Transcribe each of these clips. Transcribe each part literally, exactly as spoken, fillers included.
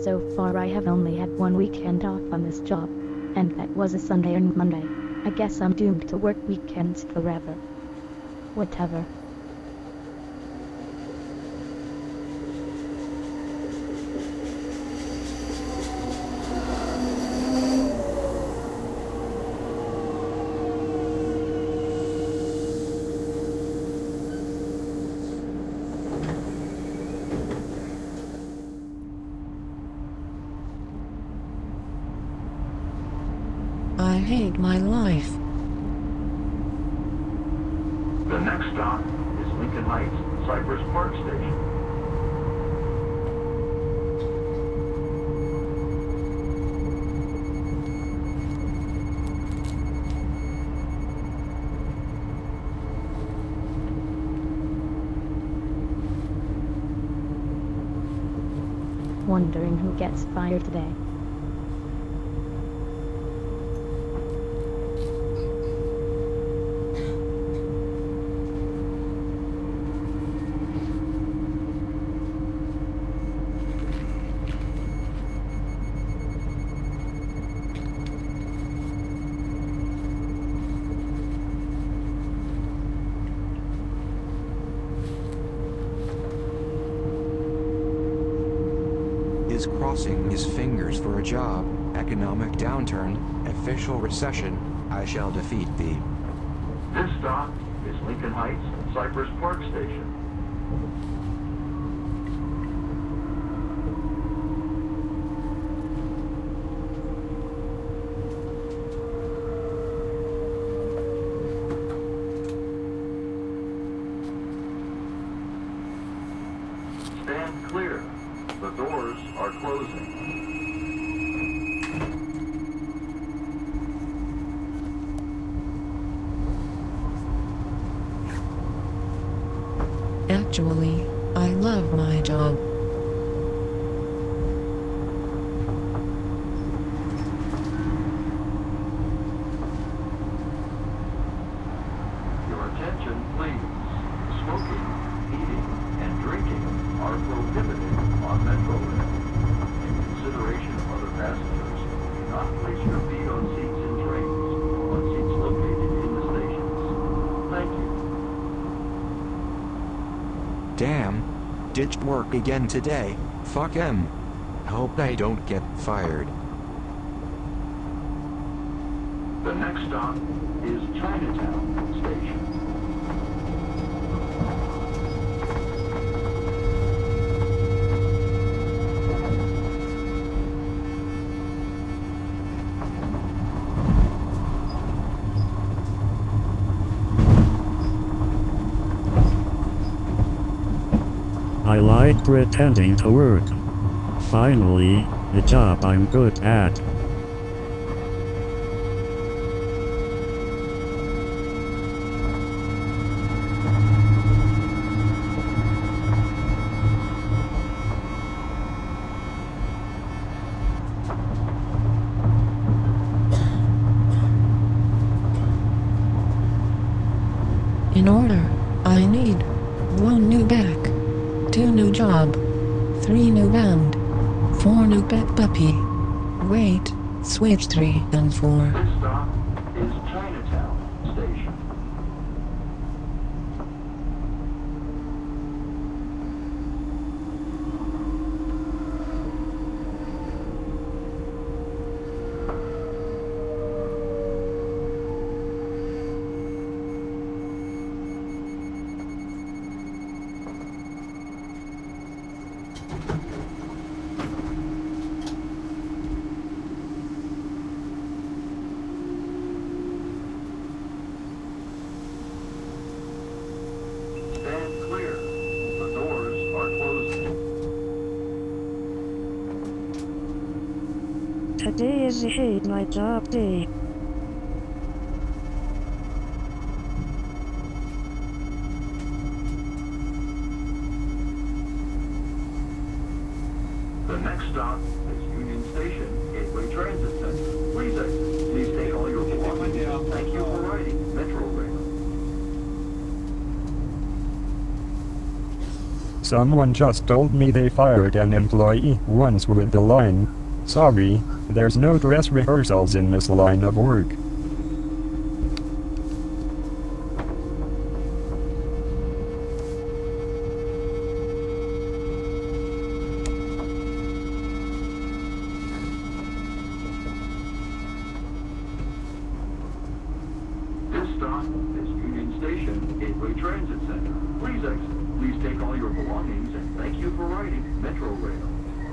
So far I have only had one weekend off on this job, and that was a Sunday and Monday. I guess I'm doomed to work weekends forever. Whatever. I hate my life. The next stop is Lincoln Heights, Cypress Park Station. Wondering who gets fired today. Is crossing his fingers for a job, economic downturn, official recession. I shall defeat thee. This stop is Lincoln Heights, Cypress Park Station. Stand clear. The doors are closing. Actually, I love my job. Your attention, please. Smoking, eating, and drinking are prohibited on Metro Rail. In consideration of other passengers, do not place your feet on seats in trains or on seats located in the stations. Thank you. Damn. Ditched work again today. Fuck him. Hope I don't get fired. The next stop is Chinatown Station. I like pretending to work. Finally, a job I'm good at. In order, I need one new back, two new job, three new band, four new pet puppy. Wait, switch three and four. This stop is Chinatown Station. Stand clear. The doors are closing. Today is a hate my job day. The next stop is Union Station, Gateway Transit Center. Please exit. Please take all your belongings. Thank you for riding Metro Rail. Someone just told me they fired an employee once with the line, "Sorry, there's no dress rehearsals in this line of work." This stop is Union Station, Gateway Transit Center. Please exit. Please take all your belongings and thank you for riding Metro Rail.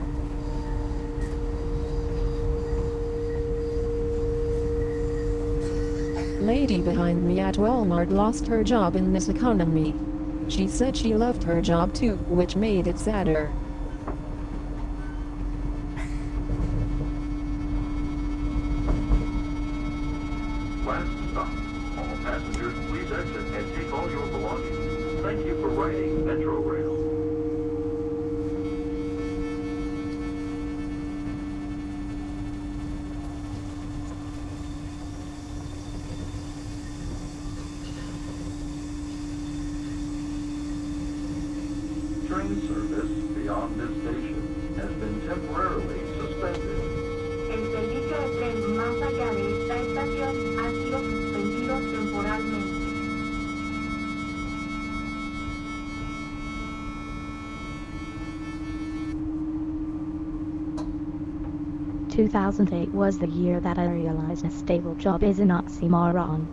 Lady behind me at Walmart lost her job in this economy. She said she loved her job too, which made it sadder. Last stop. All passengers, please exit and take all your belongings. Thank you for riding Metro Rail. Train service beyond this station has been temporarily suspended. El servicio de tren más allá de esta estación ha sido suspendido temporalmente. two thousand eight was the year that I realized a stable job is an oxymoron.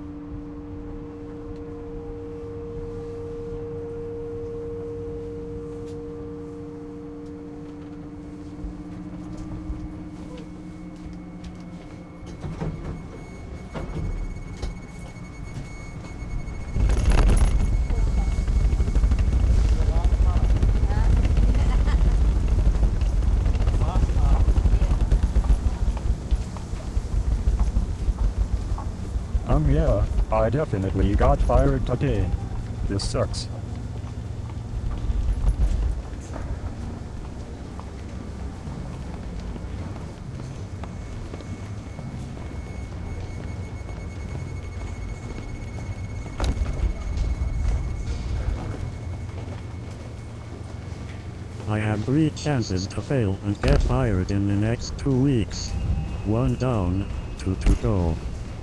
Um yeah, I definitely got fired today. This sucks. I have three chances to fail and get fired in the next two weeks. One down, two to go.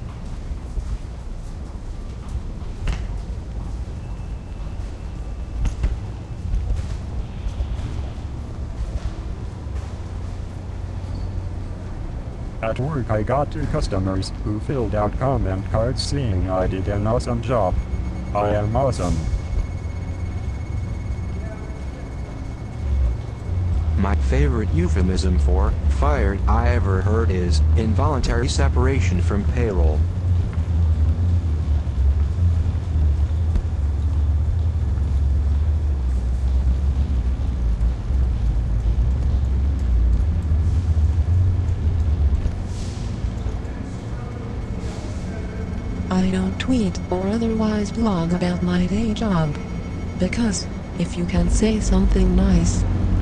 At work I got two customers who filled out comment cards saying I did an awesome job. I am awesome. My favorite euphemism for fired I ever heard is involuntary separation from payroll. I don't tweet or otherwise blog about my day job. Because, if you can say something nice,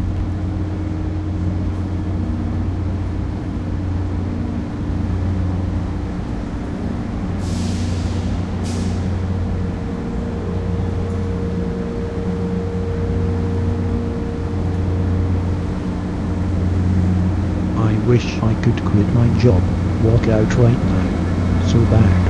I wish I could quit my job, walk out right now. So bad.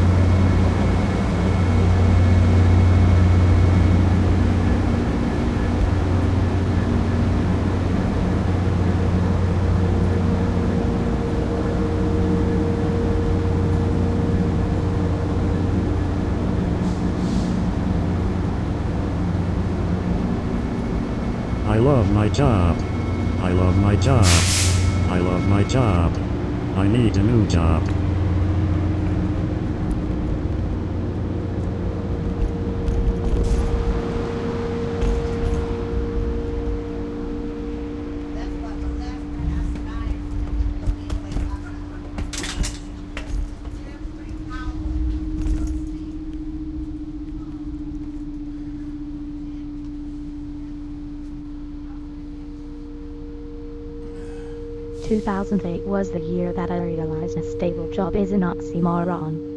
I love my job. I love my job. I love my job. I need a new job. two thousand eight was the year that I realized a stable job is an oxymoron.